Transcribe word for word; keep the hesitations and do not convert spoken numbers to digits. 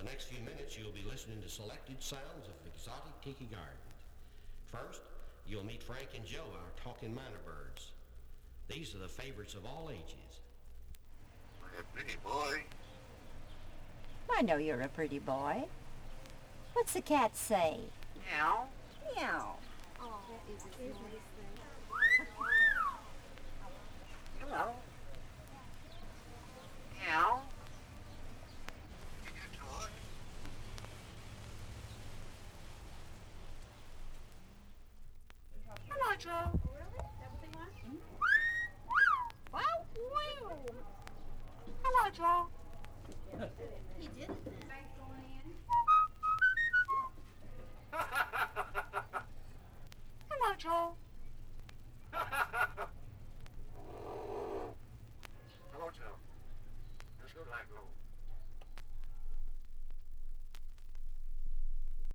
next few minutes, you'll be listening to selected sounds of exotic tiki gardens. First, you'll meet Frank and Joe, our talking manor birds. These are the favorites of all ages. I'm a pretty boy. I know you're a pretty boy. What's the cat say? Meow. Meow. Oh, that is a nice thing. Hello. Meow. Can you talk? Hello, Joe. Really? Is that what they want? Wow. Wow. Hello, Joe. He did it then. Right, going in. Hello, Joe. Hello, Joe. Let's go to that room.